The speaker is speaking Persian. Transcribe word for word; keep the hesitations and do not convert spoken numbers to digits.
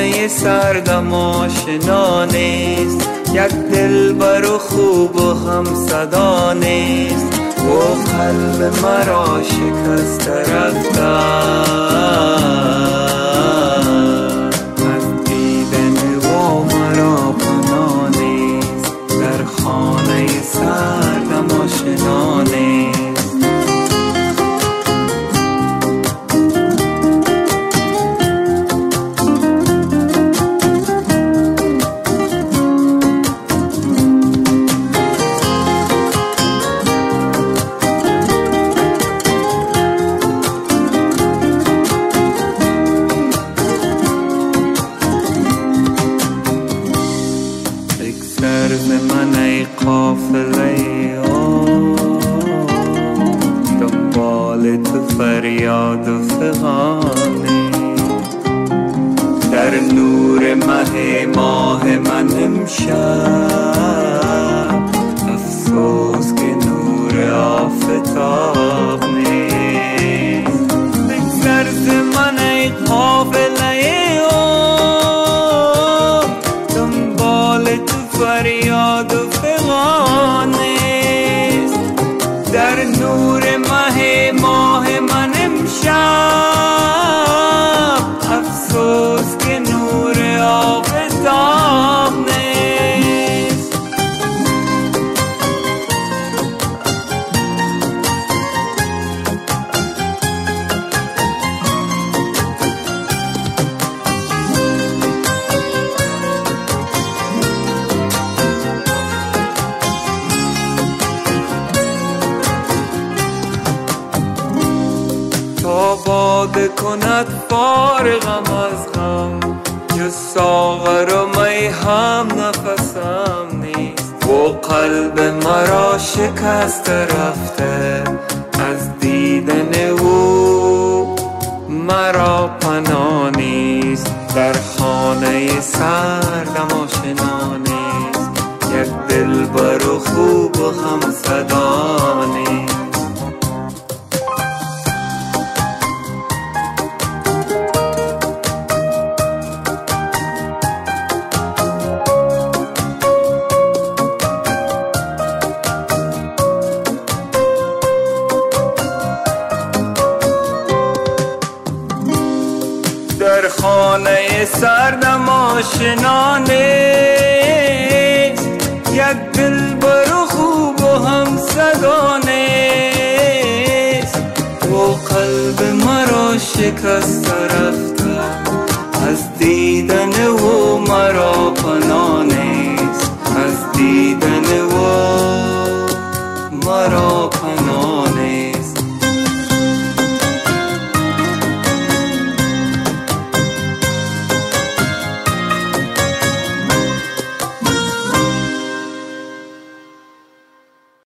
خانه سردم آشنا نیست، یک دلبر و خوب و هم صدا نیست، و قلب مرا شکست رفتن از دیدن و مرا پناه نیست، در خانه سردم آشنا نیست. سرز من ای قافله دنبال تو فریاد و فغانی، در نور مه ماه من امشب، افسوس که نور آفتاب نیست. سرز من ای قافله فریاد و فغان نیست، در نور مه ماه من امشب، افسوس که نور آفتاب نیست. تا باده کند فارغم از غم، جز ساغر و می هم نفسم نیست، و قلب مرا شکست رفته از دیدن او مرا پناه نیست، در خانه سردم آشنا نیست، یک دلبر و خوب و هم صدا نیست. در خانه سردم آشنا نیست، یک دلبر و خوب و هم صدا نیست، و قلب مرا شکست رفته از دیدن و مرا پناه نیست، از دیدن و مرا پناه